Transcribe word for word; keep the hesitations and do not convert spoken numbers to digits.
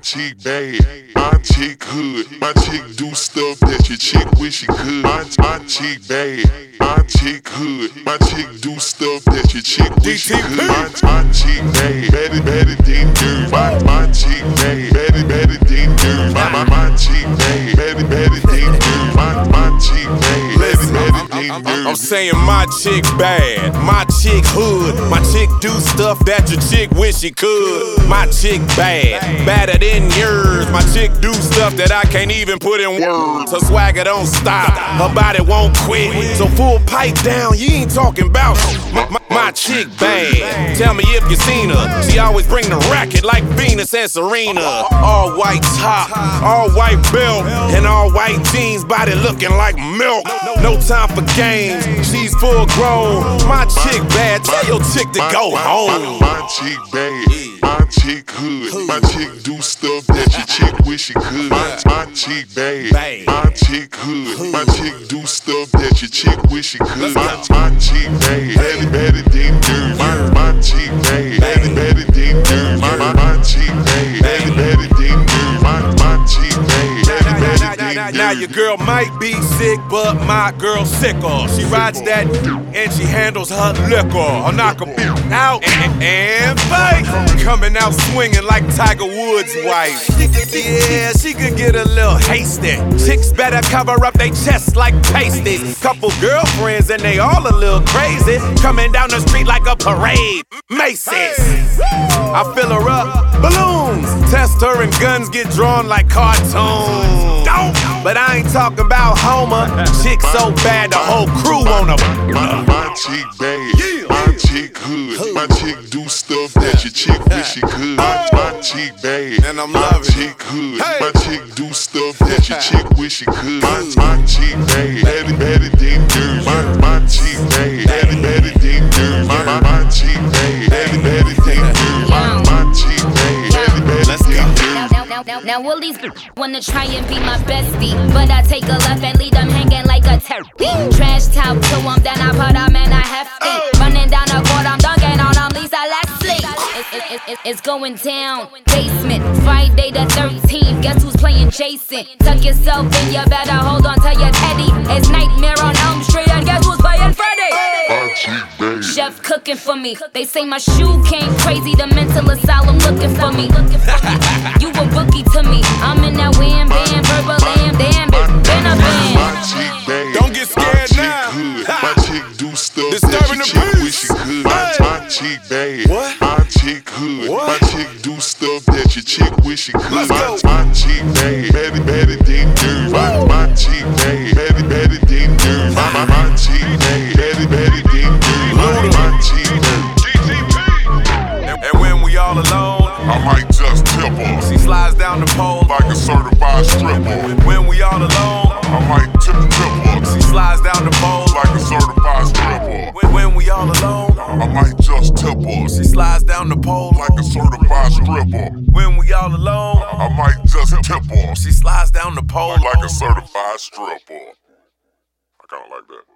chick bad, my chick hood. My chick do stuff that your chick wish she could. My, my chick bad, my chick hood. My chick do stuff that your chick wish she could. My, my chick bad, better, better than yours. My, my chick bad, better, better than yours. My, my, my chick bad, better, better than yours. My, my chick bad, better, better than yours. I'm saying my chick bad, my chick hood. My chick do stuff that your chick wish she could. My chick bad, badder than yours. My chick do stuff that I can't even put in words. Her swagger don't stop, her body won't quit. So full pipe down, you ain't talking about my, my, my chick bad. Tell me if you seen her. She always bring the racket like Venus and Serena. All white top, all white belt, and all white jeans, body looking like milk. No time for games, she's full grown. My chick bad, tell your chick to go home. My chick bad, my chick hood. My chick do stuff that your chick wish she could. My, my chick bad, my chick hood. My chick do stuff that your chick wish she could. My, my chick bad, better, better than yours. My, my chick bad, better, better than yours. My, my, my chick bad, better, better than yours. My, my chick bad, better, better than yours. Now your girl might be sick, but my girl sicker. She rides that and she handles her liquor. I'll knock her out and, and fight. Coming out swinging like Tiger Woods' wife. Yeah, she could get a little hasty. Chicks better cover up they chests like pasties. Couple girlfriends and they all a little crazy. Coming down the street like a parade. Macy's. I fill her up, balloons. Test her and guns get drawn like cartoons. But I ain't talking about Homer. Chick so bad the whole crew wanna. My, my chick bad, my chick hood. My chick do stuff that your chick wish she could. My, my chick bad, and I'm my loving chick hood. My chick do stuff that your chick wish she could. My, my chick bad, better, better than yours. My, my chick bad, better, better than yours. My, my, my chick bad, better, better than yours. My, my chick bad, better, better than yours. Now, now, now all these wanna try and be my bestie, but I take a left and leave them hanging like a turkey. Trash talk to them, then I put them in a hefty. Running down the court, I'm dunking on them, Lisa Leslie. It, it, it, it's going down. Basement, Friday the thirteenth. Guess who's playing Jason? Tuck yourself in, you better hold on to your teddy. It's Nightmare on Elm Street, and guess who's playing Freddy? Chef cooking for me. They say my shoe came crazy. The mental asylum looking for me. You a rookie to me. I'm in that wham bam, verbal lamb, damn it, been a band. Don't get scared now. My chick do stuff Disturbing that the your chick peace. wish she could. My, my chick bad, What? my chick hood. What? My chick do stuff that your chick wish she could. Let's My, go. my chick bad, better, better than yours. My, my chick bad, better, better than yours. My, my, my chick bad, better, better than yours. My, my chick bad. And, and when we all alone, I might just tip her she slides down the pole like a certified stripper. When we all alone, I might tip tip her she slides down the pole like a certified stripper. When, when we all alone, I might just tip her she slides down the pole like a certified stripper. When we all alone, I might just tip her she slides down the pole like a certified stripper. I kinda like that.